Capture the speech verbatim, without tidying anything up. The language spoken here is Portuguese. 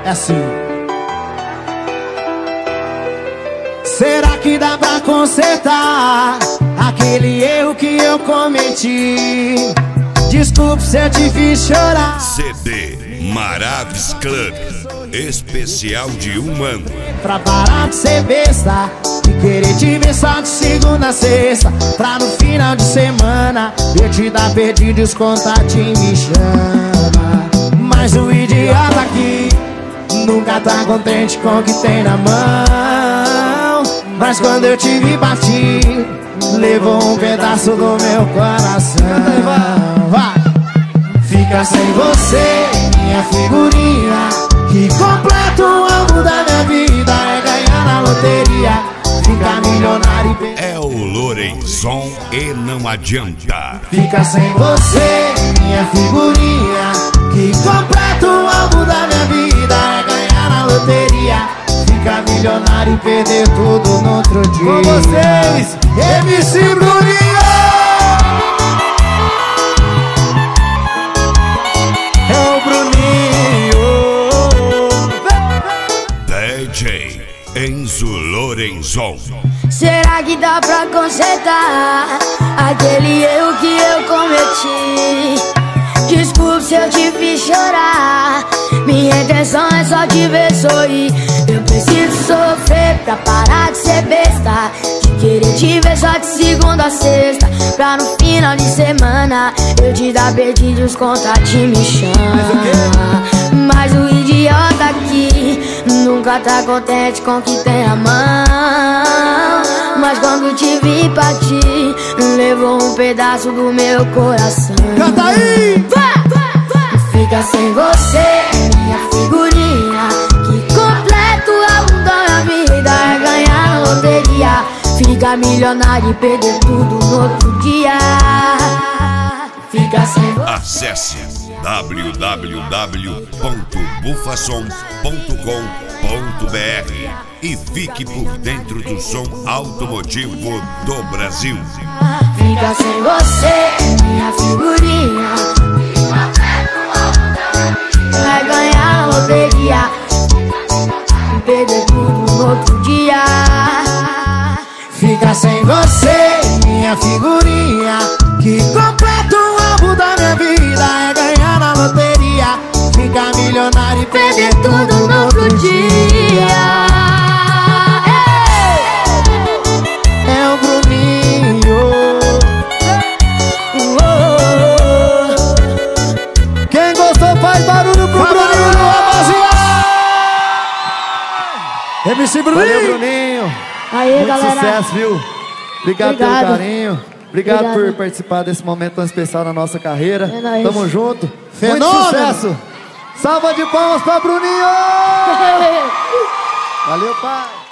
É assim. Será que dá pra consertar aquele erro que eu cometi? Desculpe se eu te fiz chorar. C D Maravis Club, especial de um ano. Pra parar de ser besta e querer te ver só de segunda a sexta, pra no final de semana eu te dar perdido e os contatinhos me chama. Mas o idiota aqui nunca tá contente com o que tem na mão. Mas quando eu te vi partir, levou um pedaço do meu coração. Vai! Fica sem você, minha figurinha, que completa o alvo da minha vida. É ganhar na loteria, ficar milionário e perder. É o Lorenzon e não adianta. Fica sem você, minha figurinha, que completa o alvo da minha vida. É ganhar na loteria, ficar milionário e perder tudo no outro dia. Com vocês, M C Bruninho! É o Bruninho. D J Enzo Lorenzon. Será que dá pra consertar aquele erro que eu cometi? Desculpe se eu te fiz chorar. Minha intenção é só te ver sorrir. Eu preciso sofrer pra parar de ser besta, de querer te ver só de segunda a sexta, pra no final de semana eu te dar perdido e os contatinhos me chama. Mas o idiota aqui nunca tá contente com o que tem a mão. Mas quando te vi partir, levou um pedaço do meu coração. Canta aí! Fica sem você, minha figurinha, que completa o álbum da minha vida. É ganhar na loteria, ficar milionário e perder tudo no outro dia. Fica sem você. Acesse w w w ponto bufason ponto com ponto b r e fique por dentro do som automotivo do Brasil. Fica sem você, minha figurinha, vai ganhar na loteria, perder tudo no outro dia. Fica sem você, minha figurinha, que completa o álbum da minha vida. É ganhar na loteria, ficar milionário e perder tudo no outro dia. É o Bruninho. Quem gostou faz barulho pro Bruninho, rapaziada. M C Bruninho. Valeu, Bruninho. Aí, Muito galera. sucesso, viu? Obrigado, Obrigado. pelo carinho. Obrigado, Obrigado por participar desse momento tão especial na nossa carreira. É nóis. Tamo junto. Fenômeno. Muito sucesso. Salva de palmas pra Bruninho. Valeu, pai.